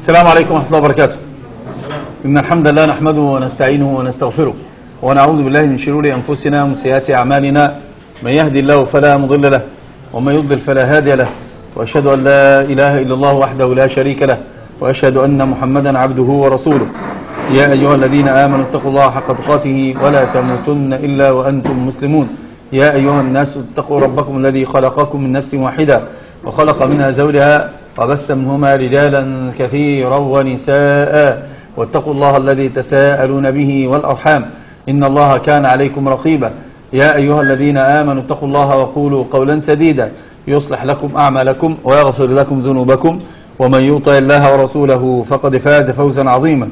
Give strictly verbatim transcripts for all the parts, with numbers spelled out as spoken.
السلام عليكم ورحمة الله وبركاته. إن الحمد لله نحمده ونستعينه ونستغفره ونعوذ بالله من شرور أنفسنا ومن سيئات أعمالنا. من يهدي الله فلا مضل له ومن يضلل فلا هادي له، وأشهد أن لا إله إلا الله وحده لا شريك له، وأشهد أن محمدا عبده ورسوله. يا أيها الذين آمنوا اتقوا الله حق تقاته ولا تموتن إلا وأنتم مسلمون. يا أيها الناس اتقوا ربكم الذي خلقكم من نفس واحدة وخلق منها زوجها وبث منهما رجالا كثيرا ونساء، واتقوا الله الذي تساءلون به والأرحام إن الله كان عليكم رقيبا. يا أيها الذين آمنوا اتقوا الله وقولوا قولا سديدا يصلح لكم أعمالكم ويغفر لكم ذنوبكم، ومن يطع الله ورسوله فقد فاز فوزا عظيما.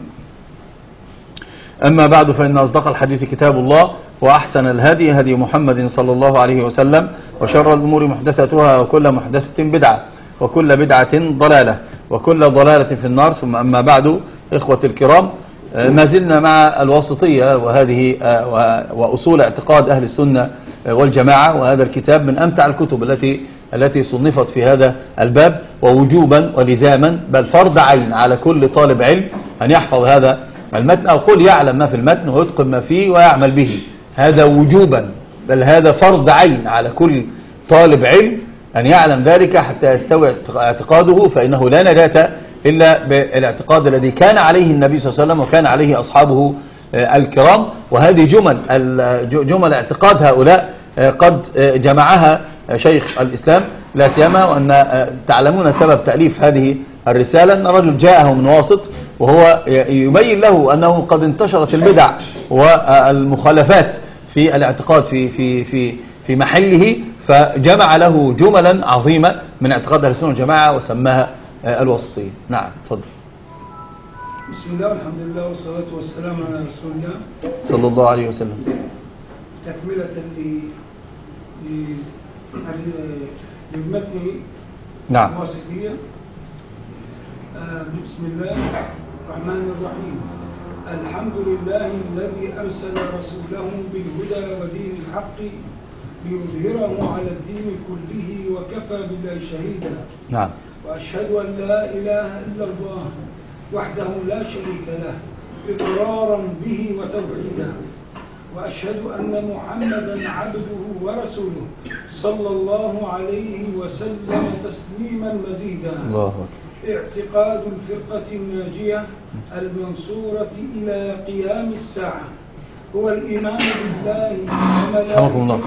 أما بعد، فإن أصدق الحديث كتاب الله، وأحسن الهدي هدي محمد صلى الله عليه وسلم، وشر الأمور محدثتها، وكل محدثة بدعة، وكل بدعة ضلالة، وكل ضلالة في النار. ثم أما بعد، إخوة الكرام، ما زلنا مع الواسطية، وهذه وأصول اعتقاد أهل السنة والجماعة، وهذا الكتاب من أمتع الكتب التي التي صنفت في هذا الباب، ووجوبا ولزاما بل فرض عين على كل طالب علم أن يحفظ هذا المتن، أو قل يعلم ما في المتن ويتقن ما فيه ويعمل به. هذا وجوبا بل هذا فرض عين على كل طالب علم أن يعلم ذلك حتى يستوي اعتقاده، فإنه لا نجاة إلا بالاعتقاد الذي كان عليه النبي صلى الله عليه وسلم وكان عليه أصحابه الكرام. وهذه جمل جمل اعتقاد هؤلاء قد جمعها شيخ الإسلام، لا سيما وأن تعلمون سبب تأليف هذه الرسالة أن رجل جاءه من واسط وهو يبين له أنه قد انتشرت البدع والمخالفات في الاعتقاد في في في في محله، فجمع له جملا عظيمة من اعتقاد أهل السنة والجماعة وسماها الواسطية. نعم، تفضل. بسم الله والحمد لله والصلاة والسلام على رسول الله صلى الله عليه وسلم. تكملة للمتن نعم. الواسطية. بسم الله الرحمن الرحيم. الحمد لله الذي أرسل رسوله بالهدى ودين الحق ليظهره على الدين كله وكفى بالله شهيدا. نعم. وأشهد أن لا إله إلا الله وحده لا شريك له إقرارا به وتوحيدا. وأشهد أن محمدا عبده ورسوله صلى الله عليه وسلم تسليما مزيدا. الله اعتقاد الفرقة الناجية المنصورة إلى قيام الساعة هو الإيمان بالله وملائكته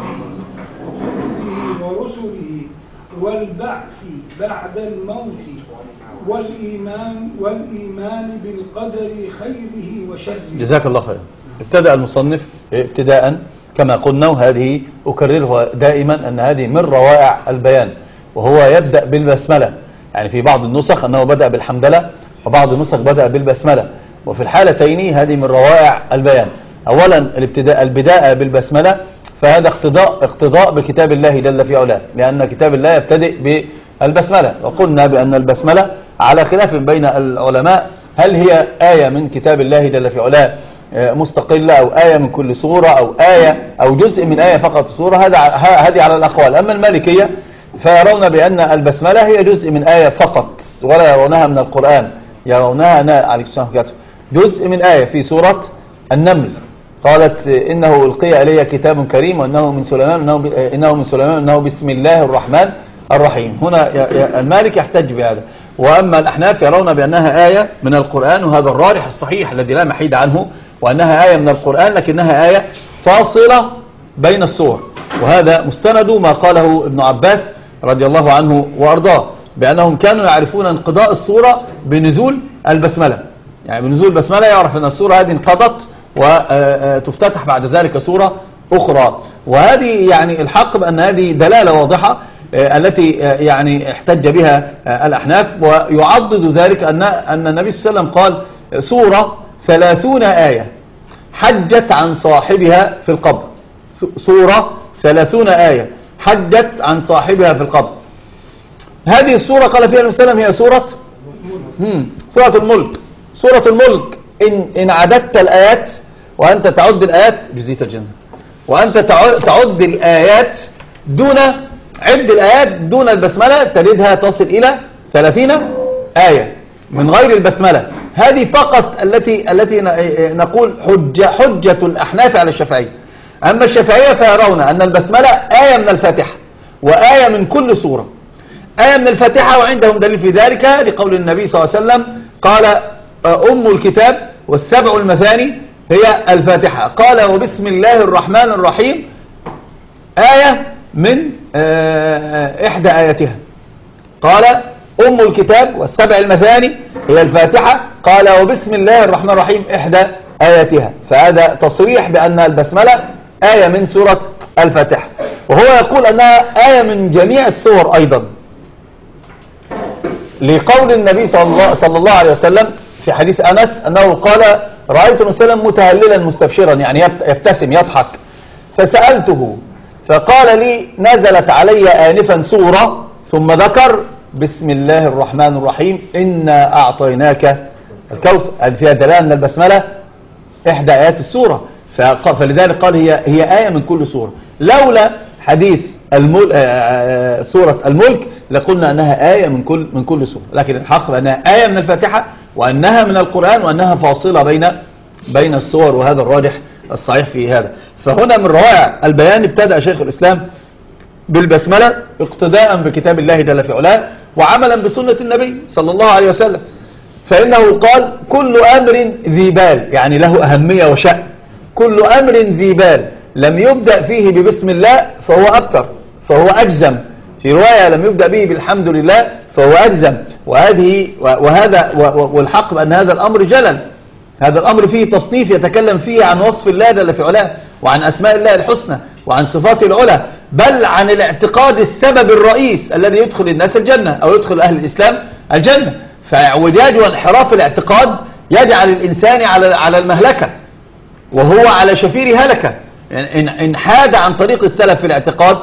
ورسله والبعث بعد الموت، والإيمان والإيمان بالقدر خيره وشره. جزاك الله خير. ابتدأ المصنف ابتداء كما قلنا، وهذه أكررها دائما أن هذه من روائع البيان، وهو يبدأ بالبسملة. يعني في بعض النسخ أنه بدأ بالحمدلة، وبعض النسخ بدأ بالبسملة، وفي الحالتين هذه من روائع البيان. أولا الابتداء البداء بالبسملة، فهذا اقتضاء اقتضاء بكتاب الله جل في علاه، لأن كتاب الله يبتدئ بالبسملة. وقلنا بأن البسملة على خلاف بين العلماء، هل هي آية من كتاب الله جل في علاه مستقلة، أو آية من كل سورة، أو آية أو جزء من آية فقط سورة. هذا هذه على الأقوال. أما المالكية فيرون بأن البسملة هي جزء من آية فقط، ولا يرونها من القرآن، يرونها عليه السلام جزء من آية في سورة النمل. قالت إنه ألقي إلي كتاب كريم وإنه من سليمان إنه, إنه من سليمان إنه بسم الله الرحمن الرحيم. هنا المالك يحتج بهذا. وأما الأحناف يرون بأنها آية من القرآن، وهذا الراجح الصحيح الذي لا محيد عنه، وأنها آية من القرآن لكنها آية فاصلة بين السور. وهذا مستند ما قاله ابن عباس رضي الله عنه وأرضاه، بأنهم كانوا يعرفون انقضاء السورة بنزول البسملة. يعني بنزول البسملة يعرف أن السورة هذه انقضت وتفتتح بعد ذلك سورة أخرى. وهذه يعني الحق بأن هذه دلالة واضحة التي يعني احتج بها الأحناف، ويعضد ذلك أن أن النبي صلى الله عليه وسلم قال سورة ثلاثون آية حجت عن صاحبها في القبر. سورة ثلاثون آية حجت عن صاحبها في القبر. هذه السورة قال فيها النبي صلى الله عليه وسلم هي سورة سورة الملك. سورة الملك إن, إن عددت الآيات، وأنت تعد الآيات جزية الجنة، وأنت تعد الآيات دون عد الآيات دون البسملة تجدها تصل إلى ثلاثين آية. من غير البسملة. هذه فقط التي التي نقول حجة, حجة الأحناف على الشافعية. أما الشافعية فيرون أن البسملة آية من الفاتحة وآية من كل سورة. آية من الفاتحة وعندهم دليل في ذلك لقول النبي صلى الله عليه وسلم قال أم الكتاب والسبع المثاني هي الفاتحة. قال وبسم الله الرحمن الرحيم آية من إحدى آياتها. قال أم الكتاب والسبع المثاني هي الفاتحة. قال وبسم الله الرحمن الرحيم إحدى آياتها. فهذا تصريح بأن البسملة آية من سورة الفاتحة، وهو يقول أنها آية من جميع السور أيضا، لقول النبي صلى الله, صلى الله عليه وسلم في حديث أنس أنه قال رأيت النبي صلى الله عليه وسلم متهللا مستبشرا، يعني يبتسم يضحك، فسألته فقال لي نزلت علي آنفا سورة ثم ذكر بسم الله الرحمن الرحيم إنا أعطيناك الكوثر. هذه فيها دلالة أن البسملة إحدى آيات السورة، فلذلك قال هي هي آية من كل سورة. لولا حديث المل... سورة الملك لقلنا أنها آية من كل من كل سورة، لكن الحق أنها آية من الفاتحة وأنها من القرآن وأنها فاصلة بين بين السور، وهذا الراجح الصحيح في هذا. فهنا من روائع البيان ابتدأ شيخ الإسلام بالبسملة اقتداء بكتاب الله جل في علاه وعملا بسنة النبي صلى الله عليه وسلم، فإنه قال كل أمر ذي بال، يعني له أهمية وشأن، كل أمر ذي بال لم يبدأ فيه ببسم الله فهو أبتر، فهو أجزم. في رواية لم يبدأ به بالحمد لله فهو أجزم. وهذه وهذا والحق بأن هذا الأمر جلل، هذا الأمر فيه تصنيف يتكلم فيه عن وصف الله جل في علاه وعن أسماء الله الحسنى وعن صفاته العلى، بل عن الاعتقاد السبب الرئيس الذي يدخل الناس الجنة أو يدخل أهل الإسلام الجنة. فاعوجاج وانحراف الاعتقاد يجعل الإنسان على على المهلكة وهو على شفير هلكة، يعني إن حاد عن طريق السلف في الاعتقاد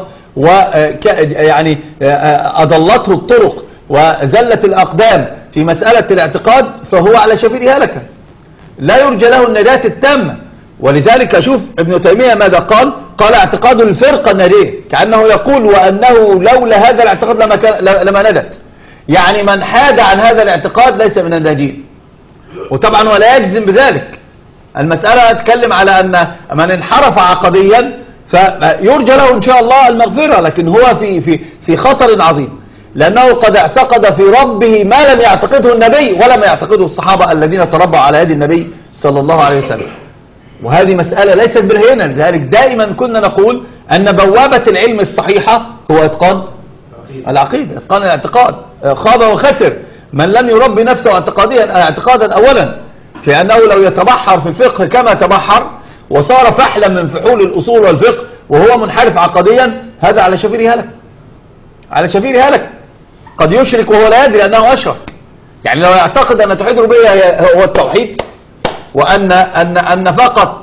ويعني أضلته الطرق وزلت الأقدام في مسألة الاعتقاد فهو على شفير هلكة لا يرجى له النجاة التامة. ولذلك أشوف ابن تيمية ماذا قال؟ قال اعتقاد الفرقة الناجية، كأنه يقول وأنه لولا هذا الاعتقاد لما, كان لما ندت، يعني من حاد عن هذا الاعتقاد ليس من الناجين. وطبعا ولا يجزم بذلك، المسألة أتكلم على أن من انحرف عقديا فيرجى له إن شاء الله المغفرة، لكن هو في, في, في خطر عظيم، لأنه قد اعتقد في ربه ما لم يعتقده النبي ولم يعتقده الصحابة الذين تربوا على يد النبي صلى الله عليه وسلم. وهذه مسألة ليست بالهينة، لذلك دائما كنا نقول أن بوابة العلم الصحيحة هو إتقان العقيدة، إتقان الاعتقاد. خاب وخسر من لم يربي نفسه اعتقاديا اعتقادا أولا، في أنه لو يتبحر في الفقه كما تبحر وصار فحلا من فحول الأصول والفقه وهو منحرف عقديا، هذا على شفير هلك، على شفير هلك. قد يشرك وهو لا يدري أنه أشرك، يعني لو يعتقد أن توحيد الربوبية هو التوحيد وأن أن أن فقط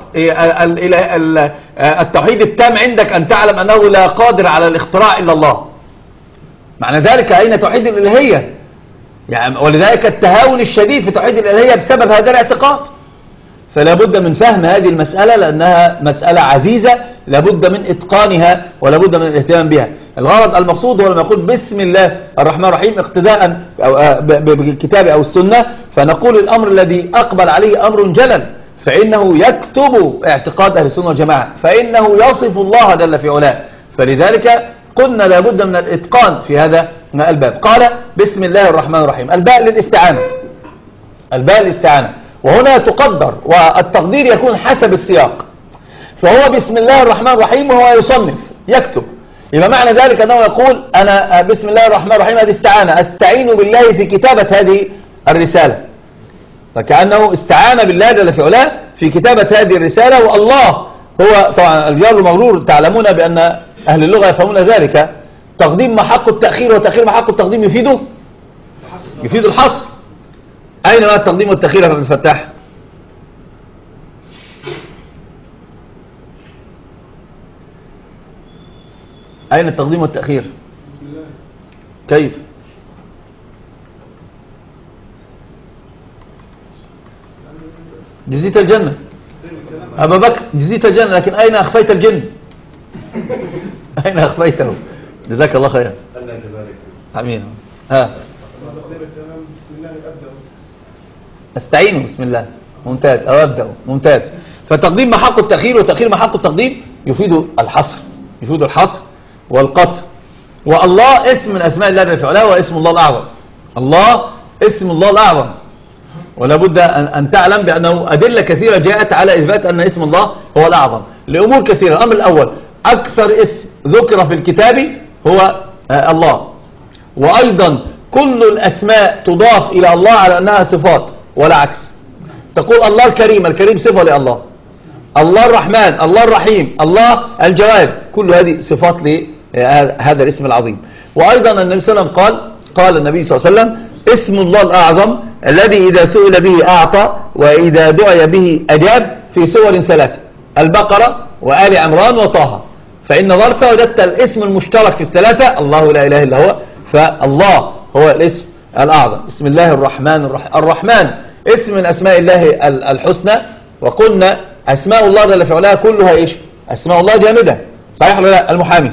التوحيد التام عندك أن تعلم أنه لا قادر على الاختراع إلا الله، معنى ذلك أين توحيد الإلهية؟ يعني ولذلك التهاون الشديد في توحيد الإلهية بسبب هذا الاعتقاد. فلا بد من فهم هذه المسألة لأنها مسألة عزيزة، لا بد من إتقانها ولا بد من الاهتمام بها. الغرض المقصود هو لما يقول بسم الله الرحمن الرحيم اقتداء بالكتاب أو السنة، فنقول الأمر الذي أقبل عليه أمر جلل، فإنه يكتب اعتقاد أهل السنة والجماعة، فإنه يصف الله جل في علاه، فلذلك قلنا لا بد من الإتقان في هذا الباب. قال بسم الله الرحمن الرحيم، الباء للاستعانة، الباء للاستعانة، وهنا تقدر والتقدير يكون حسب السياق. فهو بسم الله الرحمن الرحيم وهو يصنف يكتب، يبقى معنى ذلك أنه يقول أنا بسم الله الرحمن الرحيم هذه استعانة، أستعين بالله في كتابة هذه الرسالة، فكأنه استعان بالله جل في علاه في كتابة هذه الرسالة. والله هو طبعا الجار المغرور، تعلمون بأن أهل اللغة يفهمون ذلك، تقديم ما حق التأخير وتأخير ما حق التقديم يفيده يفيد الحصر. أين ما التقديم والتأخير يا ابن الفتاح؟ أين التقديم والتأخير؟ كيف؟ جزيت الجنة أبا بكر، جزيت الجنة، لكن أين أخفيت الجن؟ أين أخفيته؟ جزاك الله خيرا. أمين. ها استعينوا بسم الله ممتاز أو أبدأوا ممتاز. فتقديم ما حق التأخير وتأخير ما حق التقديم يفيد الحصر يفيد الحصر والقصر. والله اسم من أسماء الله جل وعلا واسم الله الأعظم. الله اسم الله الأعظم، ولا بد أن تعلم بأنه أدلة كثيرة جاءت على إثبات أن اسم الله هو الأعظم لأمور كثيرة. الأمر الأول أكثر اسم ذكر في الكتاب هو الله، وأيضا كل الأسماء تضاف إلى الله على أنها صفات ولا عكس. تقول الله الكريم، الكريم صفة لله. الله الرحمن، الله الرحيم، الله الجواد، كل هذه صفات لهذا الاسم العظيم. وأيضا النبي صلى الله عليه وسلم قال قال النبي صلى الله عليه وسلم اسم الله الأعظم الذي إذا سئل به أعطى وإذا دعي به أجاب، في سور ثلاثة: البقرة وآل عمران وطه. فإن نظرت وجدت الاسم المشترك في الثلاثة، الله لا إله إلا هو، فالله هو الاسم الأعظم. بسم الله الرحمن الرحيم. الرحمن اسم من أسماء الله الحسنى، وقلنا أسماء الله جل وعلا كلها إيش؟ أسماء الله جامدة، صحيح ولا لا؟ المحامي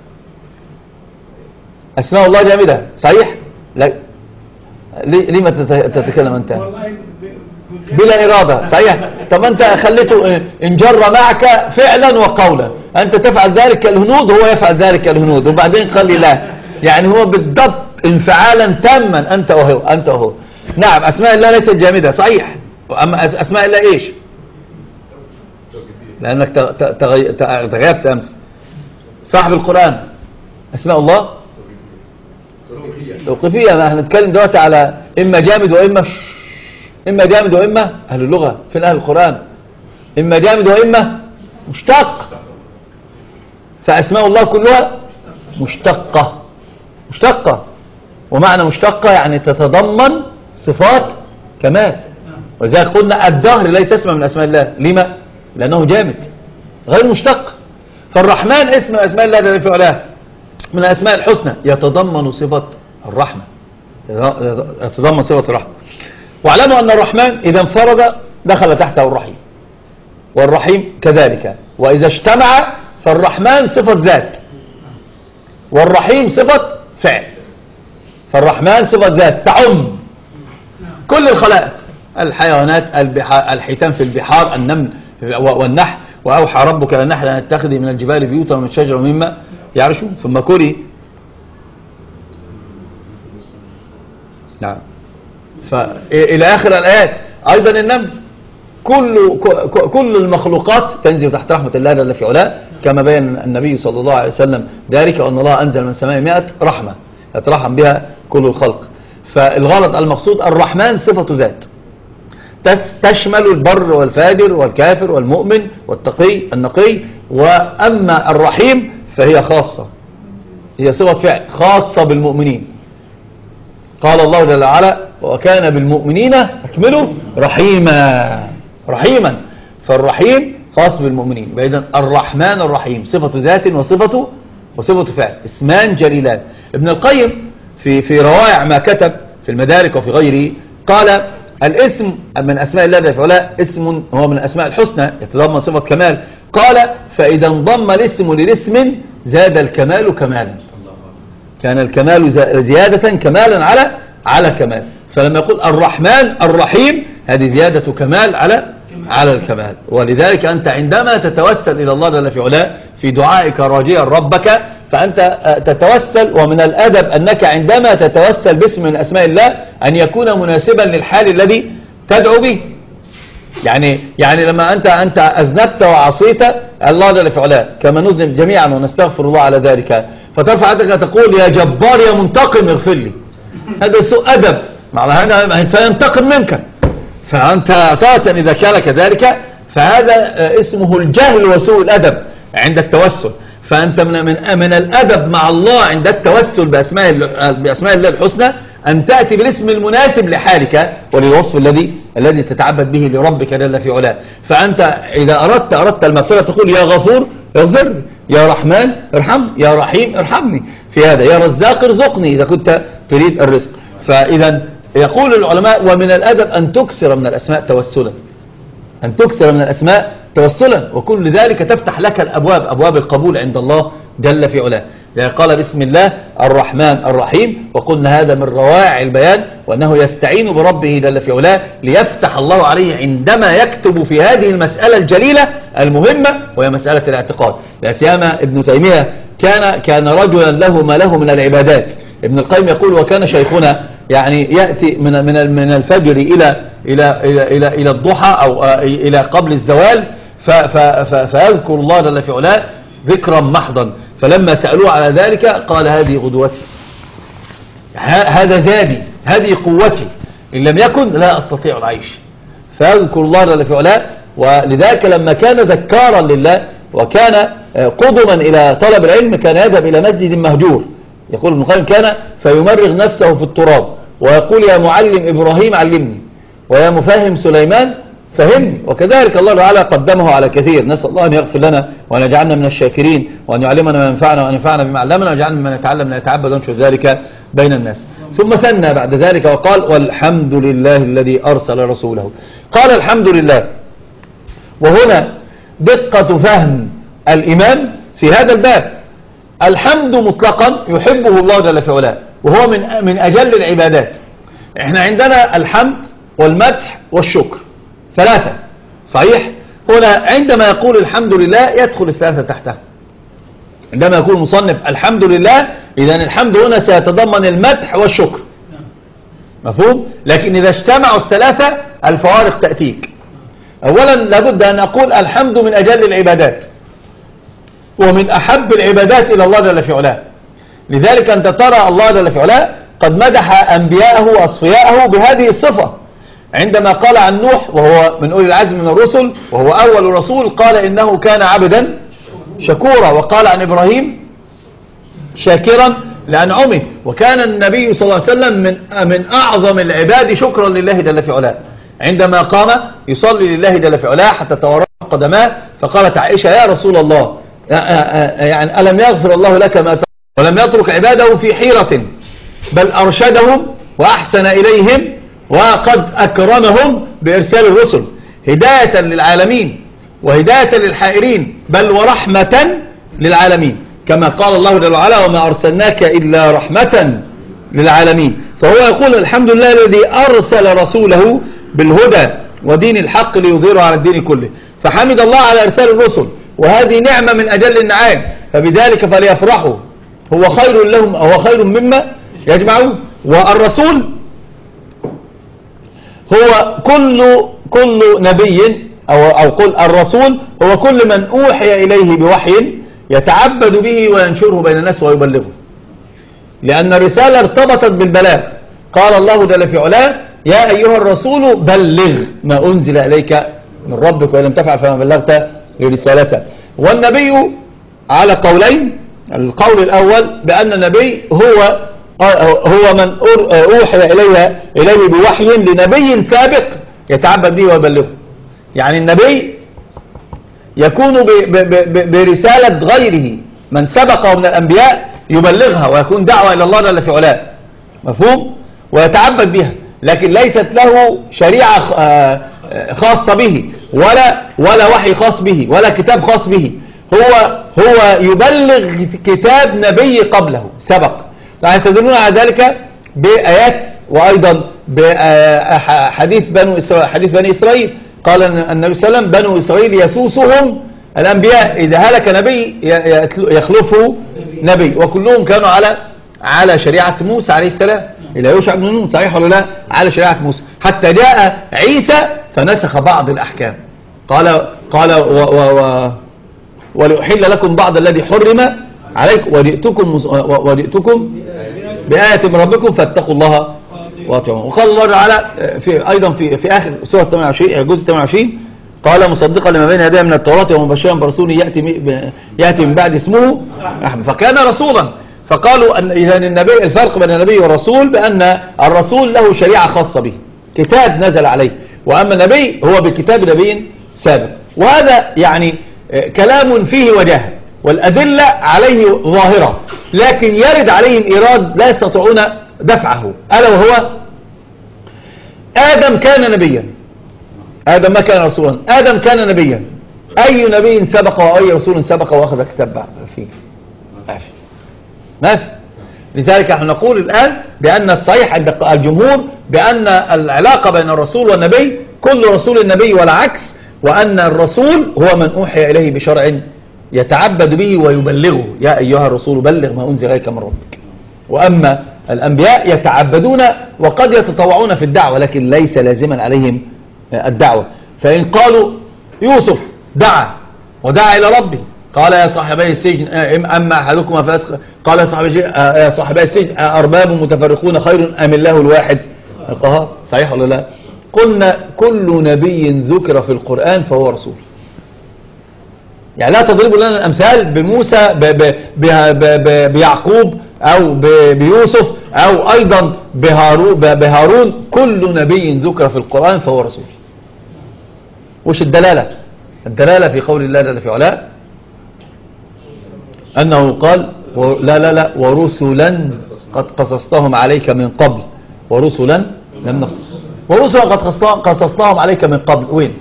أسماء الله جامدة، صحيح؟ لا. ليه ما تتكلم أنت؟ بلا إرادة، صحيح. طب أنت خليته إن جر معك فعلا وقولا، أنت تفعل ذلك كالهنود هو يفعل ذلك كالهنود، وبعدين قال لي لا، يعني هو بالضبط انفعالا تاما أنت وهو أنت وهو. نعم أسماء الله ليست جامدة، صحيح. أما أسماء الله إيش؟ لأنك تغيبت أمس. صاحب القرآن أسماء الله توقيفية. ما احنا نتكلم دلوقتي على إما جامد وإما إما جامد وإما أهل اللغة. فين أهل القرآن؟ إما جامد وإما مشتق. فأسماء الله كلها مشتقة مشتقة ومعنى مشتقة يعني تتضمن صفات كمال. ولذلك قلنا الدهر ليس اسم من أسماء الله. لما؟ لأنه جامد غير مشتق. فالرحمن اسم من أسماء الله جل وعلا من الأسماء الحسنى، يتضمن صفة الرحمة، يتضمن صفة الرحمة. واعلموا أن الرحمن إذا انفرد دخل تحته الرحيم، والرحيم كذلك. وإذا اجتمع فالرحمن صفة ذات والرحيم صفة فعل. فالرحمن صفة ذات تعم كل الخلائق، الحيوانات، الحيتان في البحار، النمل والنحل. وأوحى ربك إلى النحل أن اتخذي من الجبال بيوتا ومن الشجر ومما يعرشون ثم كلي. نعم. فإلى آخر الآيات. أيضا النمل، كل كل المخلوقات تنزل تحت رحمة الله جل في علاه، كما بين النبي صلى الله عليه وسلم ذلك، وأن الله أنزل من سماء مائة رحمة يترحم بها كل الخلق. فالغرض المقصود الرحمن صفة ذات تشمل البر والفاجر والكافر والمؤمن والتقي النقي. وأما الرحيم فهي خاصة، هي صفة فعل خاصة بالمؤمنين. قال الله جل وعلا وكان بالمؤمنين أكملوا رحيما رحيما. فالرحيم خاص بالمؤمنين. إذن الرحمن الرحيم صفة ذات وصفة وصفة فعل، اسمان جليلان. ابن القيم في في روائع ما كتب في المدارك وفي غيره قال الاسم من أسماء الله جل وعلا اسم هو من الأسماء الحسنى يتضمن صفة كمال. قال فإذا انضم الاسم للاسم زاد الكمال كمالا، كان الكمال زيادة كمالا على على كمال. فلما يقول الرحمن الرحيم هذه زيادة كمال على على الكمال. ولذلك أنت عندما تتوسل إلى الله جل وعلا في دعائك راجيا ربك فأنت تتوسل، ومن الأدب أنك عندما تتوسل باسم من أسماء الله أن يكون مناسبا للحال الذي تدعو به. يعني يعني لما أنت أنت أذنبت وعصيت الله جل وعلا كما نذنب جميعا ونستغفر الله على ذلك، فترفع يدك تقول يا جبار يا منتقم اغفر لي، هذا سوء أدب، مع هذا سينتقم منك. فأنت أساسا إذا كان كذلك فهذا اسمه الجهل وسوء الأدب عند التوسل. فأنت من من من الأدب مع الله عند التوسل بأسماء بأسماء الله الحسنى أن تأتي بالاسم المناسب لحالك وللوصف الذي الذي تتعبد به لربك جل في علاه. فأنت إذا أردت أردت المغفرة تقول يا غفور اغفر لي، يا رحمن ارحمني، يا رحيم ارحمني في هذا، يا رزاق ارزقني إذا كنت تريد الرزق. فإذا يقول العلماء ومن الأدب أن تكسر من الأسماء توسلا، أن تكسر من الأسماء توسلا، وكل ذلك تفتح لك الأبواب، أبواب القبول عند الله جل في علاه. يعني قال بسم الله الرحمن الرحيم، وقلنا هذا من روائع البيان، وأنه يستعين بربه جل في علاه ليفتح الله عليه عندما يكتب في هذه المسألة الجليلة المهمة، وهي مسألة الاعتقاد. لا سيما ابن تيمية كان كان رجلا له ما له من العبادات. ابن القيم يقول وكان شيخنا يعني يأتي من من من الفجر إلى إلى إلى إلى, إلى الضحى أو إلى قبل الزوال فيذكر الله جل في علاه ذكرا محضا. فلما سألوه على ذلك قال هذه غدوتي، هذا زادي، هذه قوتي، إن لم يكن لا أستطيع العيش. فيذكر الله جل في علاه. ولذلك لما كان ذكارا لله وكان قدما إلى طلب العلم كان يذهب إلى مسجد مهجور. يقول ابن القيم كان فيمرغ نفسه في التراب ويقول يا معلم إبراهيم علمني ويا مفهم سليمان فهمني. وكذلك الله تعالى قدمه على كثير. نسأل الله أن يغفر لنا وأن يجعلنا من الشاكرين وأن يعلمنا ما ينفعنا وأن ينفعنا بما علمنا ويجعلنا من يتعلم من يتعبد ونشر ذلك بين الناس. ثم ثنى بعد ذلك وقال والحمد لله الذي أرسل رسوله. قال الحمد لله، وهنا دقة فهم الإمام في هذا الباب. الحمد مطلقا يحبه الله جل في علاه، وهو من من أجل العبادات. احنا عندنا الحمد والمدح والشكر ثلاثة، صحيح؟ هنا عندما يقول الحمد لله يدخل الثلاثة تحتها. عندما يقول المصنف الحمد لله، إذن الحمد هنا سيتضمن المدح والشكر، مفهوم؟ لكن إذا اجتمعوا الثلاثة الفوارق تأتيك. أولا لابد أن أقول الحمد من أجل العبادات ومن أحب العبادات إلى الله جل في علاه. لذلك أنت ترى الله جل في علاه قد مدح أنبياءه وأصفياءه بهذه الصفة. عندما قال عن نوح وهو من أولي العزم من الرسل وهو أول رسول قال إنه كان عبدا شكورا، وقال عن إبراهيم شاكرا لأنعمه. وكان النبي صلى الله عليه وسلم من من أعظم العباد شكرا لله جل في علاه. عندما قام يصلي لله جل في علاه حتى تورمت قدماه فقالت عائشة يا رسول الله يعني ألم يغفر الله لك ما تقول، ولم يترك عباده في حيرة بل أرشدهم وأحسن إليهم وقد أكرمهم بإرسال الرسل هداية للعالمين وهداية للحائرين بل ورحمة للعالمين، كما قال الله جل وعلا وما أرسلناك إلا رحمة للعالمين. فهو يقول الحمد لله الذي أرسل رسوله بالهدى ودين الحق ليظهره على الدين كله. فحمد الله على إرسال الرسل، وهذه نعمة من أجل النعام، فبذلك فليفرحوا هو خير لهم أو خير مما يجمعون. والرسول هو كل كل نبي أو أو قل الرسول هو كل من أوحي إليه بوحي يتعبد به وينشره بين الناس ويبلغه، لأن الرسالة ارتبطت بالبلاغ. قال الله جل في علاه يا أيها الرسول بلغ ما أنزل إليك من ربك وإن لم تفعل فما بلغت رسالته. والنبي على قولين، القول الأول بأن النبي هو هو من أوحي إليه إليه بوحي لنبي سابق يتعبد به ويبلغه. يعني النبي يكون برسالة غيره من سبقه من الأنبياء يبلغها ويكون دعوة إلى الله جل في علاه، مفهوم؟ ويتعبد بها، لكن ليست له شريعة خاصة به ولا ولا وحي خاص به ولا كتاب خاص به. هو هو يبلغ كتاب نبي قبله سبق. فيستدلون على ذلك بآيات وأيضا بحديث بنو إسرائيل حديث بني إسرائيل. قال النبي صلى الله عليه وسلم بنو إسرائيل يسوسهم الأنبياء، إذا هلك نبي يخلفه نبي، وكلهم كانوا على على شريعة موسى عليه السلام إلى يوشع بن نون، صحيح ولا لا؟ على شريعة موسى، حتى جاء عيسى فنسخ بعض الأحكام. قال قال و و و ولأحل لكم بعض الذي حرم عليكم وجئتكم وجئتكم بآية من ربكم فاتقوا الله واطيعون. وقال الله تعالى في أيضا في في آخر سورة ثمانية وعشرين جزء ثمانية وعشرين قال مصدقا لما بين يديه من التوراة ومبشرا برسول يأتي يأتي من بعد اسمه أحمد، فكان رسولا. فقالوا أن إذا النبي الفرق بين النبي والرسول بأن الرسول له شريعة خاصة به، كتاب نزل عليه، وأما النبي هو بكتاب نبي سابق. وهذا يعني كلام فيه وجاهة والأدلة عليه ظاهرة، لكن يرد عليهم إيراد لا يستطيعون دفعه، ألا وهو آدم كان نبيا، آدم ما كان رسولا، آدم كان نبيا. أي نبي سبق وأي رسول سبق وأخذ كتاب فيه؟ ما في. لذلك نحن نقول الآن بأن الصحيح عند الجمهور بأن العلاقة بين الرسول والنبي كل رسول النبي والعكس، وأن الرسول هو من أوحي إليه بشرع يتعبد به ويبلغه، يا أيها الرسول بلغ ما أنزل إليك من ربك. وأما الأنبياء يتعبدون وقد يتطوعون في الدعوة لكن ليس لازما عليهم الدعوة. فإن قالوا يوسف دعا ودعا إلى ربه قال يا صاحبي السجن أما أحدكما فأسخ قال يا صاحبي يا صاحبي السجن أرباب متفرقون خير أم الله الواحد القهار، صحيح ولا لا؟ قلنا كل نبي ذكر في القرآن فهو رسول. يعني لا تضربوا لنا الأمثال بموسى ب ب ب ب بيعقوب أو بيوسف أو أيضا بهارون, بهارون. كل نبي ذكر في القرآن فهو رسول. وش الدلالة؟ الدلالة في قول الله جل في علاه أنه قال لا لا لا ورسلا قد قصصتهم عليك من قبل ورسلا لم نقصص ورسلا قد قصصناهم عليك من قبل. وين؟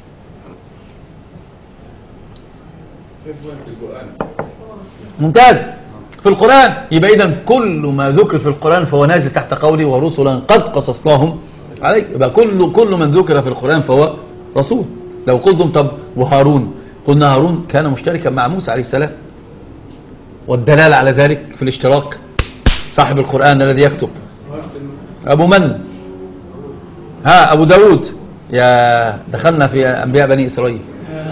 ممتاز، في القرآن. يبقى إذن كل ما ذكر في القرآن فهو نازل تحت قوله ورسلا قد قصصناهم عليك. يبقى كل كل من ذكر في القرآن فهو رسول. لو قلتم طب وهارون، قلنا هارون كان مشتركا مع موسى عليه السلام، والدلالة على ذلك في الاشتراك صاحب القرآن الذي يكتب أبو من ها أبو داود. يا دخلنا في أنبياء بني إسرائيل.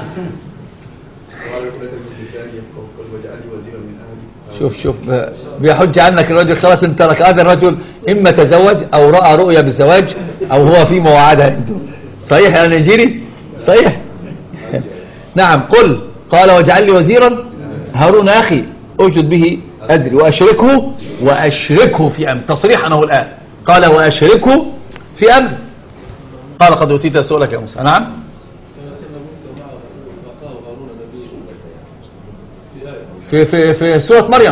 شوف شوف بيحج عنك الرجل، خلاص انت لك هذا الرجل إما تزوج أو رأى رؤيا بالزواج أو هو في موعدها. صحيح يا نيجيري؟ صحيح. نعم. قل قال واجعل لي وزيرا هارون أخي أوجد به أجري وأشركه وأشركه في أمر. تصريحا أنه الآن قال وأشركه في أمر. قال قد أوتيت سؤالك يا موسى. نعم. في في في سورة مريم،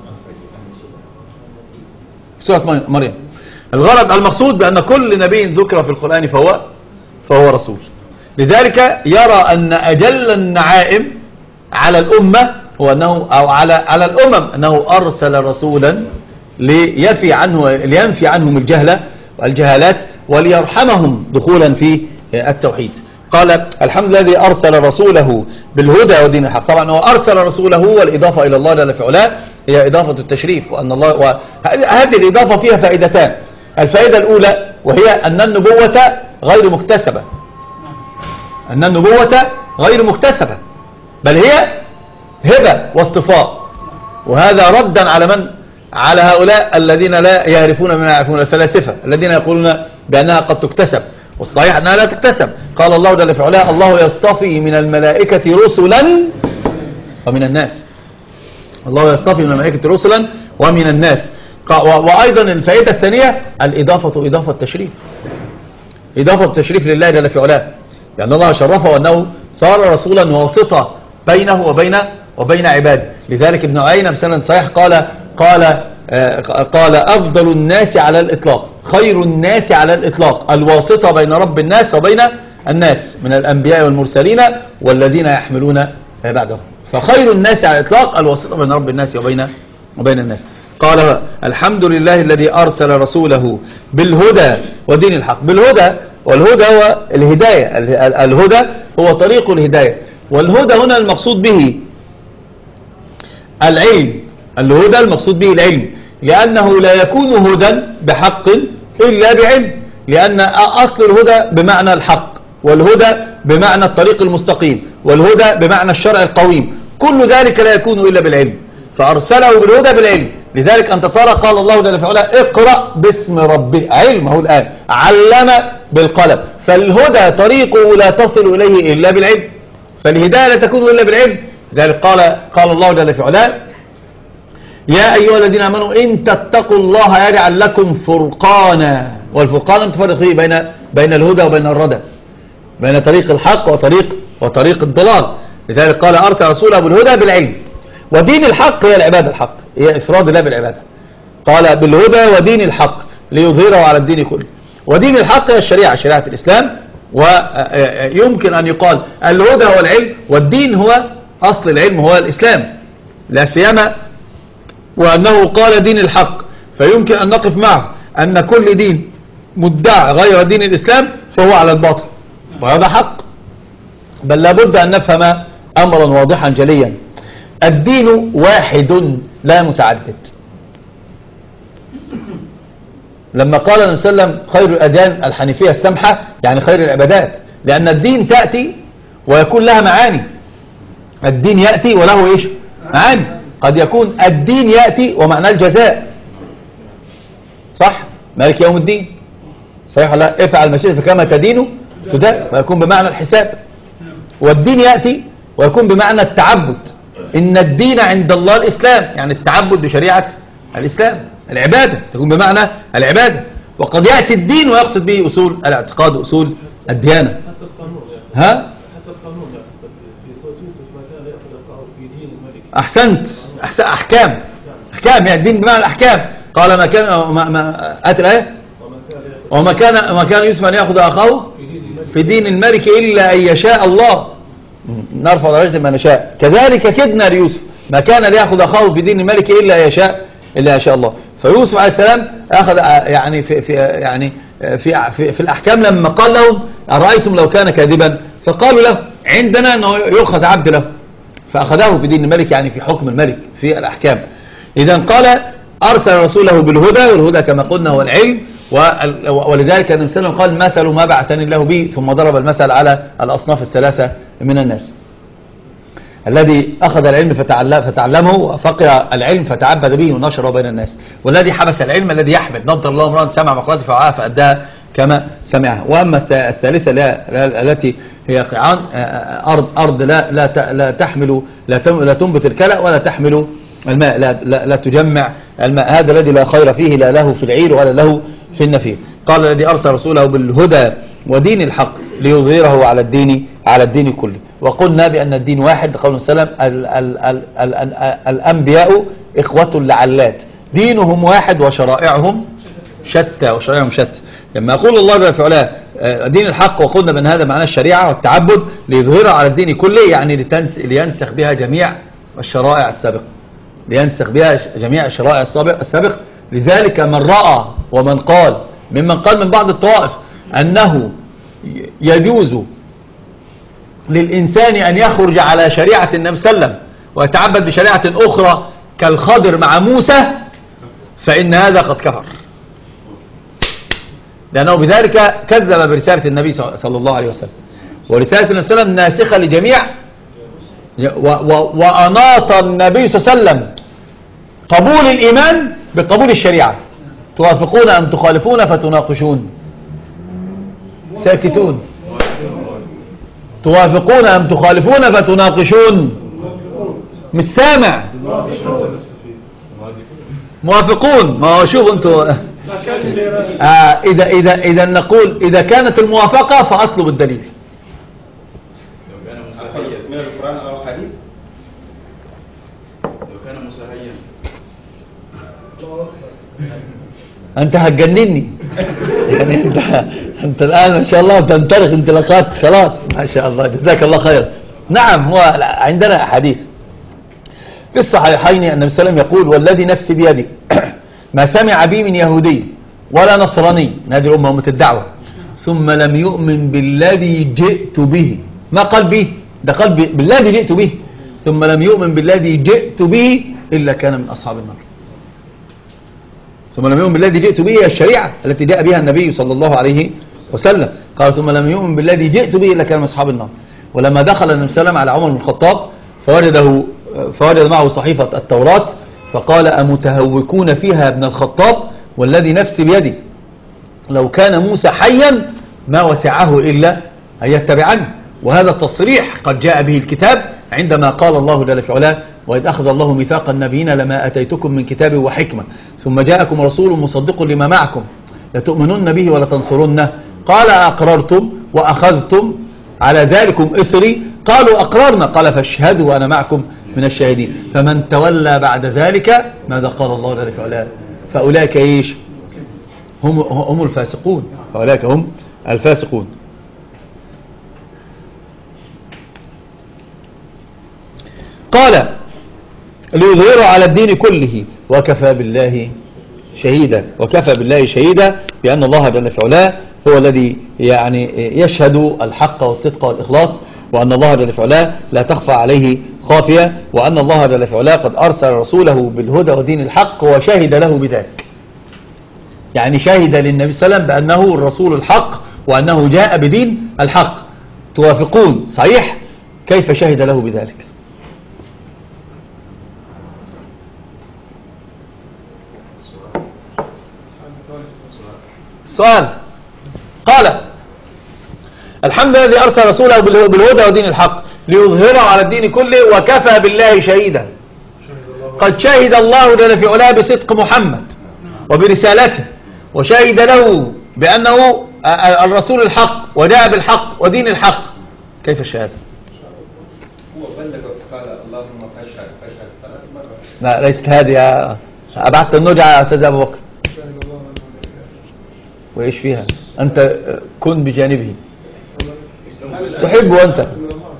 في سورة مريم. الغرض المقصود بأن كل نبي ذكر في القرآن فهو فهو رسول. لذلك يرى أن أجل النعائم على الأمة هو أنه أو على على الأمم أنه أرسل رسولا ليفي عنه لينفي عنهم الجهلة والجهالات وليرحمهم دخولا في التوحيد. قال الحمد لله الذي أرسل رسوله بالهدى ودين الحق. طبعا هو أرسل رسوله والإضافة إلى الله جل في علاه هي إضافة التشريف، وأن الله وهذه الإضافة فيها فائدتان. الفائدة الأولى وهي أن النبوة غير مكتسبة، أن النبوة غير مكتسبة بل هي هبة واصطفاء. وهذا ردا على من؟ على هؤلاء الذين لا يعرفون ما يعرفون، الفلاسفة الذين يقولون بأنها قد تكتسب، والصحيح أنها لا تكتسب. قال الله جل في علاه الله يصطفي من الملائكة رسلا ومن الناس. الله يصطفي من الملائكة رسلا ومن الناس. وأيضا الفائدة الثانية الإضافة إضافة التشريف، إضافة التشريف لله جل في علاه، لأن الله شرفه أنه صار رسولا واسطة بينه وبين وبين عباده. لذلك ابن عيينة بسند صحيح قال قال آه قال أفضل الناس على الإطلاق، خير الناس على الإطلاق، الواسطة بين رب الناس وبين الناس من الأنبياء والمرسلين والذين يحملون بعدهم. فخير الناس على الإطلاق الواسطة بين رب الناس وبين وبين الناس. قال الحمد لله الذي أرسل رسوله بالهدى ودين الحق. بالهدى، والهدى هو الهداية، الهدى هو طريق الهداية، والهدى هنا المقصود به العلم. الهدى المقصود به العلم، لأنه لا يكون هدى بحق إلا بعلم، لأن أصل الهدى بمعنى الحق، والهدى بمعنى الطريق المستقيم، والهدى بمعنى الشرع القويم. كل ذلك لا يكون إلا بالعلم، فأرسله بالهدى بالعلم. لذلك أنت ترى قال الله جل وعلا اقرأ باسم ربك، علمه الآن علم بالقلم. فالهدى طريقه لا تصل إليه إلا بالعلم، فالهداية لا تكون إلا بالعلم. لذلك قال قال الله جل وعلا يا أيها الذين آمنوا إن تتقوا الله يجعل لكم فرقانا. والفرقان تفرق فيه بين بين الهدى وبين الردى، بين طريق الحق وطريق وطريق الضلال. لذلك قال أرسل رسوله بالهدى بالعلم. ودين الحق هي العبادة الحق، هي إفراد الله بالعبادة. قال بالهدى ودين الحق ليظهره على الدين كله. ودين الحق هي الشريعة، شريعة الإسلام. ويمكن أن يقال الهدى هو العلم، والدين هو أصل العلم هو الإسلام. لا سيما وأنه قال دين الحق، فيمكن أن نقف معه أن كل دين مدعى غير دين الإسلام فهو على الباطل، وهذا حق. بل لابد أن نفهم أمرا واضحا جليا: الدين واحد لا متعدد. لما قال النبي صلى الله عليه وسلم خير الأديان الحنيفية السمحة، يعني خير العبادات، لأن الدين تأتي ويكون لها معاني. الدين يأتي وله إيش؟ معاني. قد يكون الدين يأتي ومعنى الجزاء، صح؟ مالك يوم الدين، صحيح؟ لا، افعل ما شئت فكما تدين تدان، ويكون بمعنى الحساب. والدين يأتي ويكون بمعنى التعبد، إن الدين عند الله الإسلام، يعني التعبد بشريعة الإسلام، العبادة تكون بمعنى العبادة. وقد يأتي الدين ويقصد به أصول الاعتقاد وأصول الديانة. حتى القانون ها؟ حتى القانون في صوت يوسف ما كان يأخذ في دين الملك. أحسنت، أحسن أحكام، أحكام يعني الدين بمعنى الأحكام. قال ما كان ما ما أتى الآية وما كان ما كان يوسف أن يأخذ أخاه في دين الملك إلا أن يشاء الله نرفع درجة ما نشاء. كذلك كدنا ليوسف، ما كان ليأخذ أخاه في دين الملك إلا أن يشاء إلا يشاء الله. فيوسف عليه السلام أخذ يعني في في يعني في في, في الأحكام لما قال لهم أرأيتم لو كان كاذبا، فقالوا له عندنا أنه يؤخذ عبد له، فأخذه في دين الملك، يعني في حكم الملك في الأحكام. إذا قال أرسل رسوله بالهدى، والهدى كما قلنا هو العلم، ولذلك النبي صلى الله عليه وسلم قال مثل ما بعثني الله به، ثم ضرب المثل على الأصناف الثلاثة من الناس: الذي أخذ العلم فتعلمه، وفقه العلم فتعبد به ونشره بين الناس، والذي حبس العلم الذي يحمد نضر الله امرأ سمع مقالته فوعاها فأداها كما سمعها. وأما الثالثة التي هي قيعان أرض أرض لا لا لا تحمل لا تنبت الكلى ولا تحمل الماء، لا, لا, لا تجمع الماء، هذا الذي لا خير فيه، لا له في العير ولا له في النفير. قال الذي أرسل رسوله بالهدى ودين الحق ليظهره على الدين على الدين كله. وقلنا بأن الدين واحد، قول سلام ال ال ال ال ال الأنبياء إخوة لعلات، دينهم واحد وشرائعهم شتى وشرائعهم شتى. لما يقول الله جل في علاه دين الحق، وقلنا بأن هذا معناه الشريعة والتعبد، ليظهرها على الدين كله، يعني لينسخ بها جميع الشرائع السابقة، لينسخ بها جميع الشرائع السابقة. لذلك من رأى ومن قال ممن قال من بعض الطوائف أنه يجوز للإنسان أن يخرج على شريعة النبي صلى الله عليه وسلم ويتعبد بشريعة أخرى كالخضر مع موسى، فإن هذا قد كفر، لأنه بذلك كذب برسالة النبي صلى الله عليه وسلم. ورسالة النبي صلى الله عليه وسلم ناسخة لجميع، وأناط النبي صلى الله عليه وسلم قبول الإيمان بقبول الشريعة. توافقون أم تخالفون فتناقشون، ساكتون. توافقون أم تخالفون فتناقشون، مش سامع. موافقون، ما هو شوف انتوا آه إذا إذا إذا نقول إذا كانت الموافقة فأصله بالدليل. لو كان مسهيا من القرآن أو حديث، لو كان مسهيا. أنت هتجنني يعني أنت أنت الآن ما شاء الله تنطلق انطلاقات خلاص، ما شاء الله، جزاك الله خير. نعم، هو عندنا حديث في الصحيحين أن النبي صلى الله عليه وسلم يقول: والذي نفسي بيدي ما سمع بي من يهودي ولا نصراني، من هذه الأمة أمة الدعوة، ثم لم يؤمن بالذي جئت به، ما قال به، ده قال بالذي جئت به، ثم لم يؤمن بالذي جئت به إلا كان من أصحاب النار. ثم لم يؤمن بالذي جئت به هي الشريعة التي جاء بها النبي صلى الله عليه وسلم. قال: ثم لم يؤمن بالذي جئت به إلا كان من أصحاب النار. ولما دخل النبي صلى الله عليه وسلم على عمر بن الخطاب فوجده فوجد معه صحيفة التوراة، فقال: أمتهوكون فيها يا ابن الخطاب؟ والذي نفسي بيدي لو كان موسى حيا ما وسعه إلا أن يتبعني. وهذا التصريح قد جاء به الكتاب عندما قال الله جل في علاه: وإذ أخذ الله ميثاق النبيين لما أتيتكم من كتاب وحكمة ثم جاءكم رسول مصدق لما معكم لتؤمنن به ولتنصرنه، قال: أقررتم وأخذتم على ذلكم إصري؟ قالوا: أقررنا. قال: فاشهدوا وأنا معكم من الشاهدين. فمن تولى بعد ذلك ماذا قال الله جل في علاه؟ فأولئك إيش؟ هم هم الفاسقون، فأولئك هم الفاسقون. قال: ليظهروا على الدين كله وكفى بالله شهيدا. وكفى بالله شهيدا بأن الله جل في علاه هو الذي يعني يشهد الحق والصدق والإخلاص، وأن الله جل في علاه لا تخفى عليه خافية، وأن الله جل في علاه قد أرسل رسوله بالهدى ودين الحق وشهد له بذلك. يعني شهد للنبي صلى الله عليه وسلم بأنه الرسول الحق وأنه جاء بدين الحق. توافقون صحيح؟ كيف شهد له بذلك؟ سؤال. قال الحمد لله الذي أرسل رسوله بالهدى ودين الحق ليظهره على الدين كله وكفى بالله شهيدا. قد شهد الله جل في علاه بصدق محمد وبرسالته، وشهد له بأنه الرسول الحق وجاء بالحق ودين الحق. كيف الشهادة؟ هو بلغ قال اللهم فاشهد فاشهد ثلاث مرات. لا ليست هذه. أبعدت النجعة يا أستاذ أبو بكر. وإيش فيها؟ أنت كن بجانبه تحبه أنت.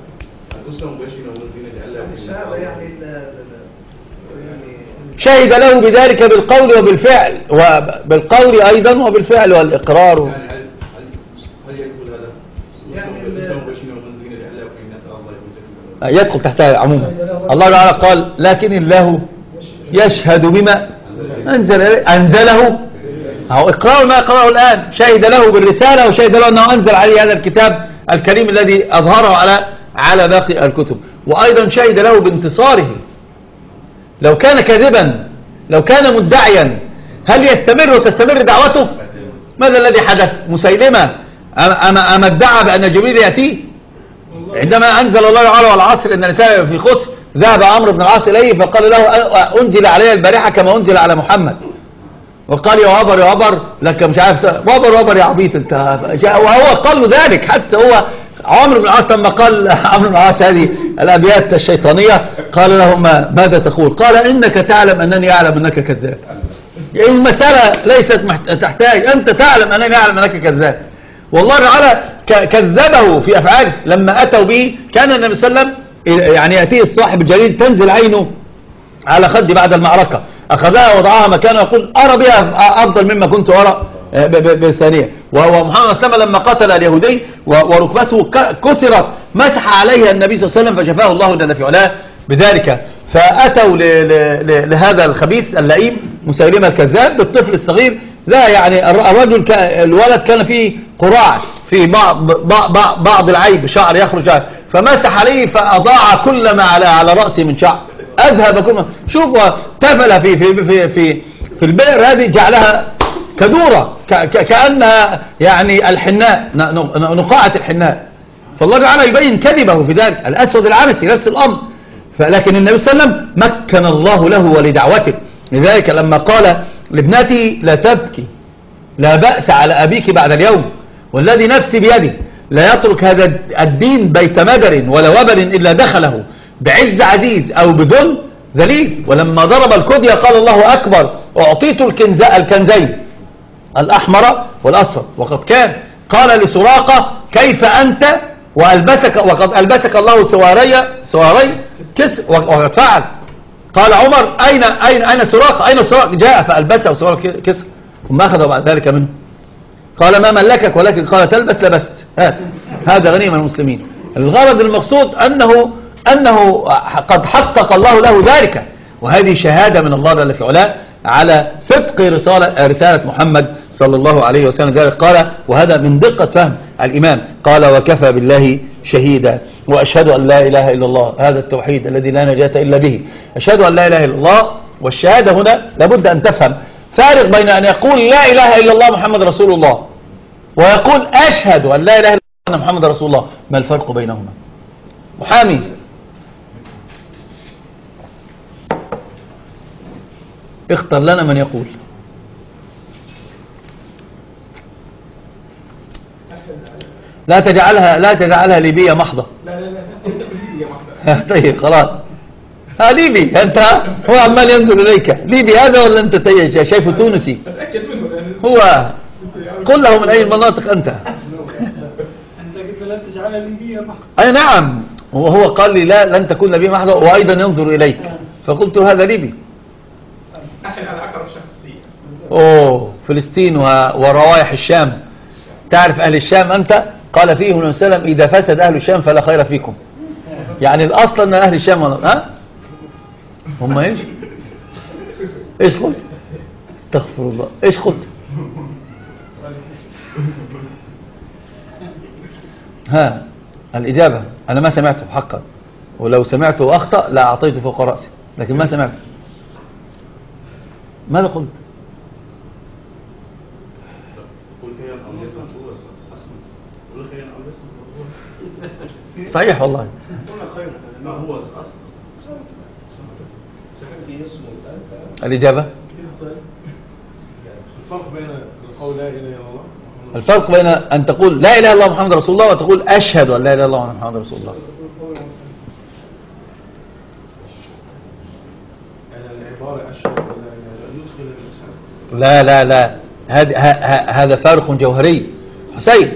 شهد له بذلك بالقول وبالفعل، وبالقول أيضا وبالفعل والإقرار. هل يقول هذا؟ يدخل تحتها عموما. الله تعالى قال لكن الله يشهد بما أنزل أنزله. هو إقرار ما يقرأه الآن. شهد له بالرسالة وشهد له أنه أنزل عليه هذا الكتاب الكريم الذي أظهره على على باقي الكتب، وأيضا شهد له بانتصاره. لو كان كاذبا، لو كان مدعيا، هل يستمر وتستمر دعوته؟ ماذا الذي حدث؟ مسيلمة أما أما ادعى بأن جبريل يأتيه عندما أنزل الله تعالى والعصر إن الإنسان في خسر. ذهب عمرو بن العاص إليه فقال له أنزل علي البارحة كما أنزل على محمد، وقال يا وبر يا وبر لك مش عارف وبر وبر يا عبيط انت. وهو قال له ذلك. حتى هو عمرو بن العاص لما قال عمرو بن العاص هذه الأبيات الشيطانية قال له ماذا تقول؟ قال إنك تعلم أنني أعلم أنك كذاب. المسألة ليست تحتاج، أنت تعلم أنني أعلم أنك كذاب. والله تعالى كذبه في أفعاله. لما أتوا به كان النبي صلى الله عليه وسلم يعني يأتيه الصاحب الجليل تنزل عينه على خدي بعد المعركة، أخذها وضعها مكانه ويقول أرى بها أفضل مما كنت أرى بالثانية. ومحمد صلى الله عليه وسلم لما قتل اليهودي وركبته كسرت مسح عليها النبي صلى الله عليه وسلم فشفاه الله جل في علاه بذلك. فأتوا لهذا الخبيث اللئيم مسيلمة الكذاب بالطفل الصغير. لا يعني الرجل الولد كان فيه قراع في بعض بعض, بعض العيب، شعر يخرج، فمسح عليه فأضاع كل ما على على رأسه من شعر، أذهب كل ما. شوف تفل في في في في, في البئر هذه جعلها كدورة كأنها يعني الحناء، نقاعة الحناء. فالله تعالى يبين كذبه في ذلك. الأسود العنسي نفس الأمر. فلكن النبي صلى الله عليه وسلم مكن الله له ولدعوته. لذلك لما قال لابنته لا تبكي لا بأس على أبيك بعد اليوم والذي نفسي بيده لا يترك هذا الدين بيت مدر ولا وبر إلا دخله بعز عزيز أو بذل ذليل. ولما ضرب الكدية قال الله أكبر أعطيت الكنزين الأحمر والأصفر وقد كان. قال لسراقة كيف أنت وألبسك وقد ألبسك الله سواري سواري كسر وقد فعل. قال عمر أين أين أين سراقة أين سراقة؟ جاء فألبسه سواري كسر ثم أخذ بعد ذلك منه. قال ما ملكك ولكن قال تلبس لبست هات. هذا غنيم المسلمين. الغرض المقصود أنه أنه قد حقق الله له ذلك، وهذه شهادة من الله جل في علاه على صدق رسالة, رسالة محمد صلى الله عليه وسلم. ذلك قال وهذا من دقة فهم الإمام قال وكفى بالله شهيدا وأشهد أن لا إله إلا الله. هذا التوحيد الذي لا نجاة إلا به. أشهد أن لا إله إلا الله. والشهادة هنا لابد أن تفهم فارق بين أن يقول لا إله إلا الله محمد رسول الله ويقول أشهد أن لا إله إلا الله محمد رسول الله. ما الفرق بينهما؟ محامي اختر لنا من يقول. لا تجعلها لا تجعلها ليبية محضة. لا لا لا ليبية محضة. طيب خلاص. ها ليبي انت هو عمال ينظر اليك. ليبي هذا ولا انت شايفه تونسي؟ اتاكد منه. هو قل له من اي المناطق انت؟ انت قلت لن تجعلها ليبية محضة. اي نعم. هو هو قال لي لا لن تكون ليبية محضة وايضا ينظر اليك فقلت هذا ليبي. أوه فلسطين وروايح الشام. تعرف أهل الشام أنت؟ قال فيهم النبي صلى الله عليه وسلم إذا فسد أهل الشام فلا خير فيكم. يعني الأصل أن أهل الشام ها؟ هم إيش؟ إيش قلت؟ استغفر الله. إيش قلت؟ ها الإجابة أنا ما سمعته حقا، ولو سمعته أخطأ لا أعطيته فوق رأسي، لكن ما سمعته. ماذا قلت؟ صحيح والله. الإجابة الفرق بين القول لا إله إلا الله الفرق بين أن تقول لا إله إلا الله محمد رسول الله وتقول أشهد أن لا إله إلا الله محمد رسول الله. لا لا لا هذا هذا فارق جوهري. حسين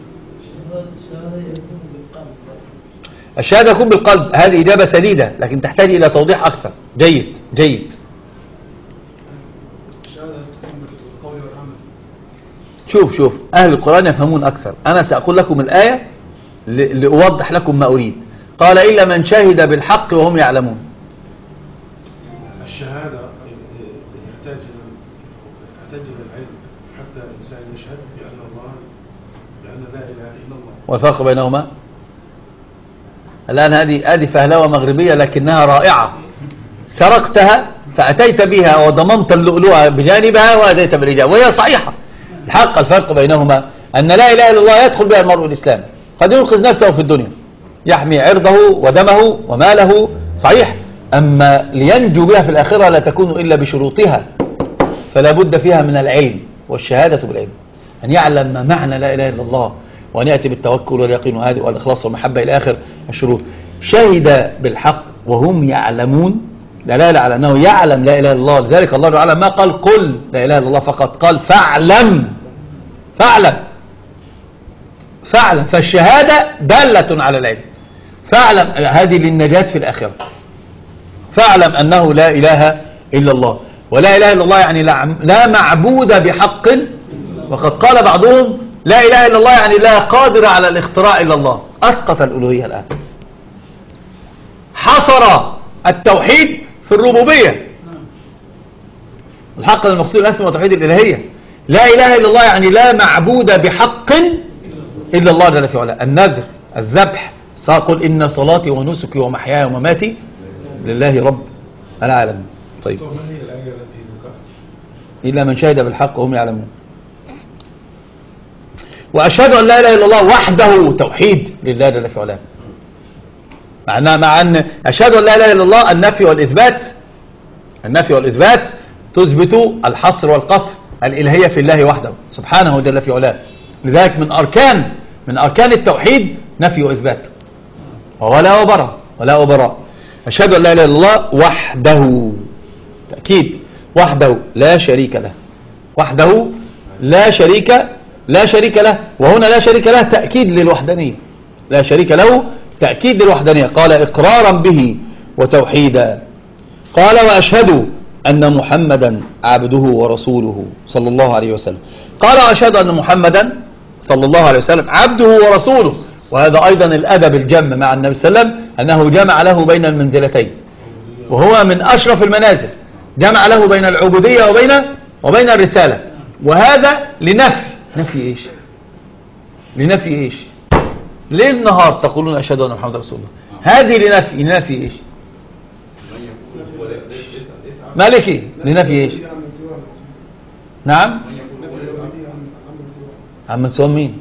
الشهادة يكون بالقلب، هذه إجابة سديدة لكن تحتاج إلى توضيح أكثر. جيد جيد. شوف شوف أهل القرآن يفهمون أكثر. أنا سأقول لكم الآية لأوضح لكم ما أريد. قال إلا من شهد بالحق وهم يعلمون. الشهادة يحتاج يحتاج إلى العلم حتى الإنسان يشهد بأن الله بأن لا إله إلا الله. والفرق بينهما الآن هذه هذه فهلوة مغربية لكنها رائعة. سرقتها فأتيت بها وضممت اللؤلؤة بجانبها وأتيت بالإجابة وهي صحيحة. الحق الفرق بينهما أن لا إله إلا الله يدخل بها المرء الإسلام، قد ينقذ نفسه في الدنيا يحمي عرضه ودمه وماله صحيح، أما لينجو بها في الآخرة لا تكون إلا بشروطها، فلا بد فيها من العلم والشهادة بالعلم، أن يعلم ما معنى لا إله إلا الله وأن يأتي بالتوكل واليقين وهذه والإخلاص والمحبة إلى آخر الشروط. شهد بالحق وهم يعلمون دلالة على أنه يعلم لا إله إلا الله. لذلك الله تعالى ما قال قل لا إله إلا الله فقط، قال فاعلم فاعلم فاعلم. فالشهادة دالة على العلم. فاعلم هذه للنجاة في الآخرة. فاعلم أنه لا إله إلا الله، ولا إله إلا الله يعني لا معبود بحق. وقد قال بعضهم لا إله إلا الله يعني لا قادر على الاختراع إلا الله، أسقط الألوهية الآن. حصر التوحيد في الربوبية. الحق المقصود الأسمى وتوحيد الإلهية. لا إله إلا الله يعني لا معبود بحق إلا الله جل في علاه. النذر الذبح قل إن صلاتي ونسكي ومحياي ومماتي لله رب العالمين. طيب إلا من شهد بالحق وهم يعلمون. وأشهد أن لا إله إلا الله وحده توحيد لله جل في علاه. معناه مع أن أشهد أن لا إله إلا الله النفي والإثبات. النفي والإثبات تثبت الحصر والقصر الإلهية في الله وحده سبحانه جل في علاه. لذلك من أركان من أركان التوحيد نفي وإثبات ولا وبراء ولا وبراء. أشهد أن لا إله إلا الله وحده تأكيد، وحده لا شريك له، وحده لا شريك لا شريك له. وهنا لا شريك له تأكيد للوحدانية، لا شريك له تأكيد للوحدانية. قال إقرارا به وتوحيدا. قال وأشهد أن محمدا عبده ورسوله صلى الله عليه وسلم. قال وأشهد أن محمدا صلى الله عليه وسلم عبده ورسوله. وهذا أيضا الأدب الجم مع النبي صلى الله عليه وسلم أنه جمع له بين المنزلتين، وهو من أشرف المنازل. جمع له بين العبودية وبين وبين الرسالة. وهذا لنفي نفي إيش؟ لنفي إيش؟ ليل نهار تقولون أشهد أن محمد رسول الله. هذه لنفي لنفي إيش؟ مالكي لنفي إيش؟ نعم عم سوى مين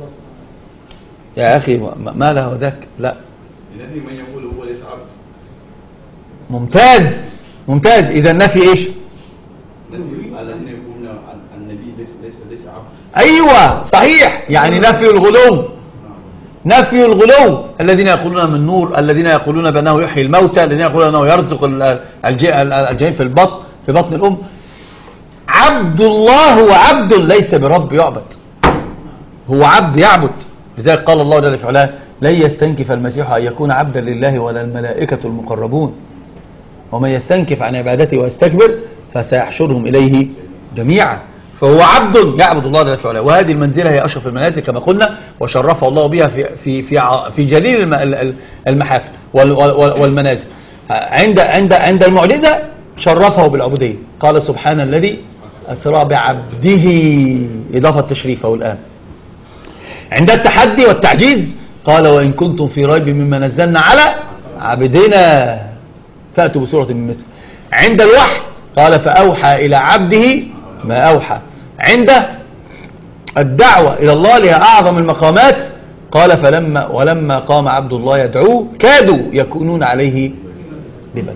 يا أخي؟ ما له ذاك؟ لا لنفي من يقول هو ليس عبد. ممتاز ممتاز. إذا النفي إيش؟ الذين يقولون النبي ليس ليس ليس عبد. أيوة صحيح، يعني نفي الغلو. نفي الغلو. الذين يقولون من نور، الذين يقولون بأنه يحيي الموتى، الذين يقولون أنه يرزق الجين في البطن في بطن الأم. عبد الله هو عبد ليس برب يعبد، هو عبد يعبد. لذلك قال الله جل في علاه لن يستنكف المسيح أن يكون عبدا لله ولا الملائكة المقربون، ومن يستنكف عن عبادته ويستكبر فسيحشرهم إليه جميعا، فهو عبد يعبد الله جل وعلا. وهذه المنزلة هي أشرف المنازل كما قلنا، وشرفه الله بها في في في في جليل المحافل والمنازل. عند عند عند المعجزة شرفه بالعبودية، قال سبحان الذي أسرى بعبده، إضافة تشريفه الآن. عند التحدي والتعجيز قال وإن كنتم في ريب مما نزلنا على عبدنا فأتوا بسورة من مثل. عند الوحي قال فأوحى إلى عبده ما أوحى. عند الدعوة إلى الله لها أعظم المقامات قال فلما ولما قام عبد الله يدعوه كادوا يكونون عليه لبدا.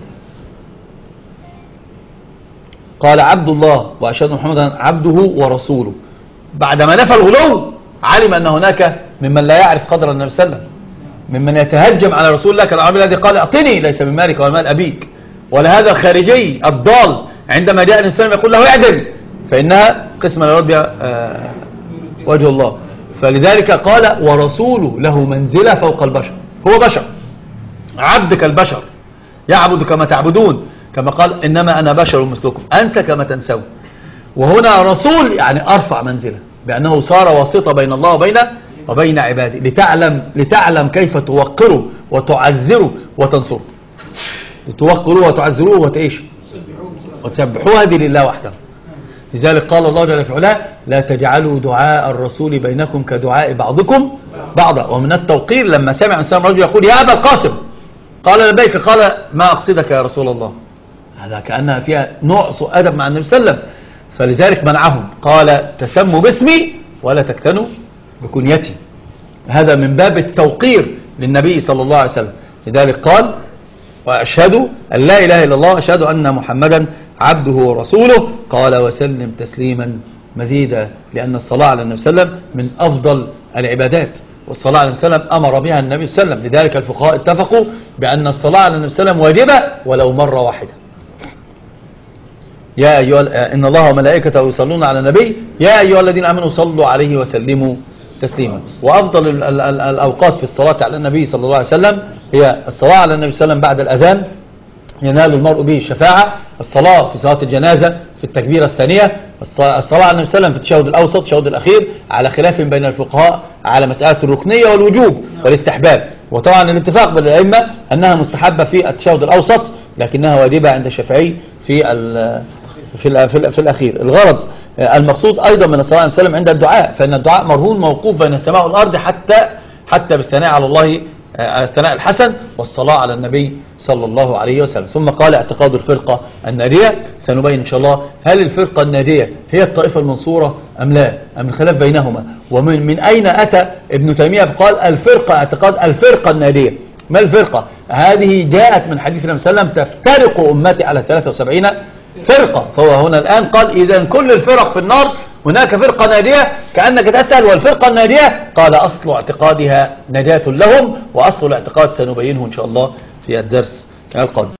قال عبد الله وأشهد محمدا عبده ورسوله. بعدما نفى الغلو علم أن هناك ممن لا يعرف قدر النبي صلى الله عليه وسلم، ممن يتهجم على رسول الله كالعربي الذي قال اعطني ليس من مالك ولا مال أبيك. ولهذا الخارجي الضال عندما جاء الإنسان يقول له اعدل فإنها قسم لا يراد بها آه وجه الله. فلذلك قال ورسوله له منزلة فوق البشر. هو بشر، عبد كالبشر، يعبد كما تعبدون، كما قال إنما أنا بشر مثلكم أنسى كما تنسون. وهنا رسول يعني أرفع منزلة، بأنه صار واسطة بين الله وبين وبين عباده، لتعلم لتعلم كيف توقره وتعزره وتنصره. توقروه وتعزروه وتعيش وتسبحوه هذه لله وحده. لذلك قال الله جل وعلا لا تجعلوا دعاء الرسول بينكم كدعاء بعضكم بعضا. ومن التوقير لما سمع انسان رجل يقول يا ابا القاسم قال لبيك، قال ما اقصدك يا رسول الله. هذا كأنها فيها نوع سوء ادب مع النبي صلى الله عليه وسلم. فلذلك منعهم، قال تسموا باسمي ولا تكتنوا بكنيتي. هذا من باب التوقير للنبي صلى الله عليه وسلم. لذلك قال وأشهد أن لا إله إلا الله أشهد أن محمدا عبده ورسوله. قال وسلم تسليما مزيدا، لأن الصلاة على النبي صلى الله عليه وسلم من أفضل العبادات، والصلاة على النبي صلى الله عليه وسلم أمر بها النبي صلى الله عليه وسلم. لذلك الفقهاء اتفقوا بأن الصلاة على النبي صلى الله عليه وسلم واجبة ولو مرة واحدة. يا أيها إن الله وملائكته يصلون على النبي يا أيها الذين آمنوا صلوا عليه وسلموا تسليما. وأفضل ال ال ال الأوقات في الصلاة على النبي صلى الله عليه وسلم هي الصلاة على النبي صلى الله عليه وسلم بعد الأذان ينال المرء به الشفاعة، الصلاة في صلاة الجنازة في التكبيرة الثانية، الصلاة على النبي صلى الله عليه وسلم في التشهد الأوسط التشهد الأخير، على خلاف بين الفقهاء على مسألة الركنية والوجوب والاستحباب. وطبعا الاتفاق بين الأئمة أنها مستحبة في التشهد الأوسط لكنها واجبة عند الشافعي في ال في ال في, ال في الأخير. الغرض المقصود أيضا من الصلاة عليه وسلم عند الدعاء، فإن الدعاء مرهون موقوف بين السماء والأرض حتى حتى بالثناء على الله الثناء الحسن والصلاة على النبي صلى الله عليه وسلم. ثم قال اعتقاد الفرقة الناجية. سنبين إن شاء الله هل الفرقة الناجية هي الطائفة المنصورة أم لا، أم الخلاف بينهما، ومن من أين أتى ابن تيمية قال الفرقة اعتقاد الفرقة الناجية. ما الفرقة؟ هذه جاءت من حديث النبي صلى الله عليه وسلم تفترق أمتي على ثلاثة وسبعين فرقة. فهو هنا الآن قال إذا كل الفرق في النار هناك فرقة ناجية، كأنك تسأل والفرقة الناجية قال أصل اعتقادها نجاة لهم، وأصل الاعتقاد سنبينه إن شاء الله في الدرس القادم.